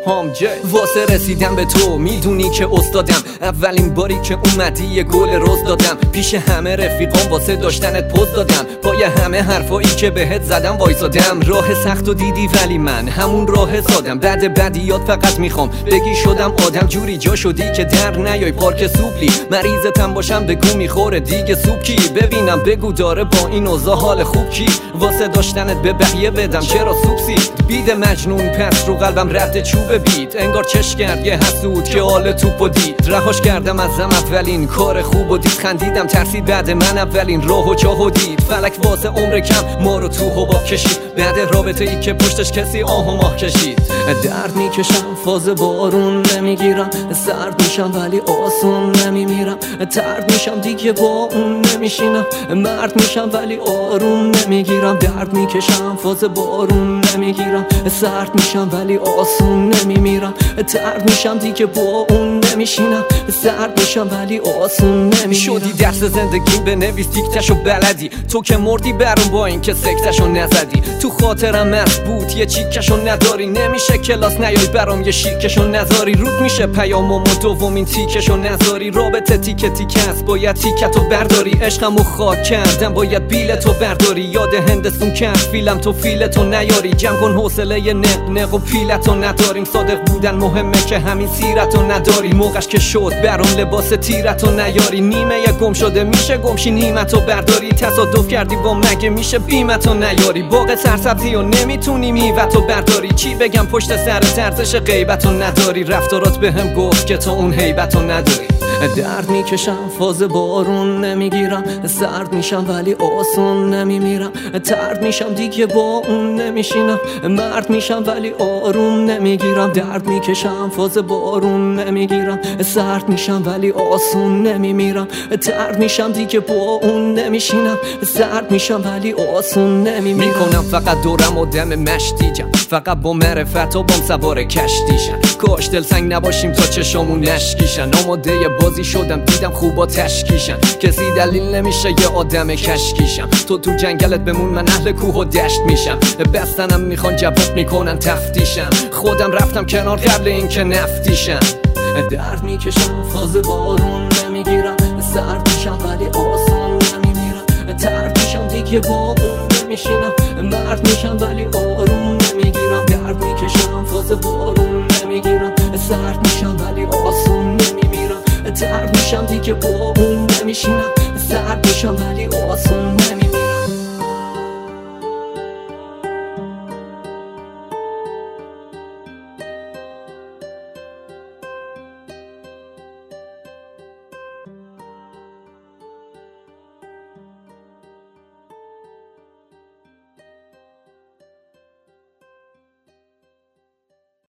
هام جی. واسه رسیدم به تو میدونی که استادم، اولین باری که اومدی یه گل روز دادم، پیش همه رفیقام واسه داشتنت پوز دادم، پای همه حرفایی که بهت زدم وایسادم. راه سخت و دیدی ولی من همون راه سادم، بعد بدیات فقط میخوام بگی شدم آدم. جوری جا شدی که در نیای پارک سوپلی، مریضتم باشم بگو میخوره دیگه سوپ کی، ببینم بگو داره با این اوضاع حال خوب کی، واسه داشتنت به بقیه بدم چرا سوپسی. بید مجنون پس رو قلبم رد چوب بید، انگار چش کرد یه حسود که حال توپو دید. رهاش کردم ازم اولین کار خوب و دید، خندیدم ترسید بعد من اولین راه و چاهو دید. فلک واسه عمر کم ما رو تو حباب کشید، بعد رابطه ای که پشتش کسی آه و ماه کشید. درد میکشم فاز بارون نمیگیرم، سرد میشم ولی آسون نمیمیرم، ترد میشم دیگه با اون نمیشینم، مرد میشم ولی آروم نمیگیرم. درد میکشم فاز بارون نمیگیرم، سرد میشم ولی آسون نمیمیرم، ترد میشم دیگه با اون نمیشینم، سرد میشم ولی آسون نمیمیرم. شدی درس زندگی بنویس دیکتشو بلدی، تو که مردی برام با این که سکتشو نزدی. تو خاطرم مست بود یه چیکشو نداری، نمیشه کلاس نیای برام یه شیکشو نذاری. رود میشه پیامم و دومین تیکشو نذاری، رابطه تیکه تیکه است باید تیکتو برداری. عشقمو خاک کردم باید بیلتو برداری، یاد هندستون کرد فیلم تو فیلتو نیاری. جمع کن حوصله نق و پیلتو نداریم، صادق بودن مهمه که همین سیرتو نداری. موقعش که شد برام لباس تیرتو نیاری، نیمه یه گم شده میشه گمشی نیمتو برداری. تصادف کردی با مگه میشه بیمتو نیاری، باغ سرسبزی و نمیتونی میوتو برداری. چی بگم پشت سر ارزش غیبتو نداری، رفتارات بهم گفت که تو اون هیبتو نداری. درد میکشم فاز بارون نمیگیرم، سرد میشم ولی آسون نمیمیرم، ترد میشم دیگه با اون نمیشینم، مرد میشم ولی آروم نمیگیرم. درد میکشم فاز بارون نمیگیرم، سرد میشم ولی آسون نمیمیرم، ترد میشم دیگه با اون نمیشینم، سرد میشم ولی آسون نمیمیرم. میکنم فقط دورم و دم مشتیجم، فقط با معرفت و بام سوار کشتیشن. کاش دلسنگ نباشیم تا چشامون نشکیشن، آماده بازی شدم دیدم خوبا تشکیشن، کسی دلیل نمیشه یه آدم کشکیشم. تو جنگلت بمون من اهل کوه و دشت میشم، بستنم میخوان جواب میکنن تفتیشم، خودم رفتم کنار قبل این که نفتیشم. درد میکشم فاز بارون نمیگیرم، سرد میشم ولی آسان نمیمیرم، ترد میشم دیگه با اون نمیشینم، مرد میشم ولی آروم نمیگیرم. درد میکشم فاز بارون نمیگیرم، سرد میشم ولی آسون نمیمیرم، ترد میشم دیگه با اون نمیشینم، سرد میشم ولی آسون نمیمیرم.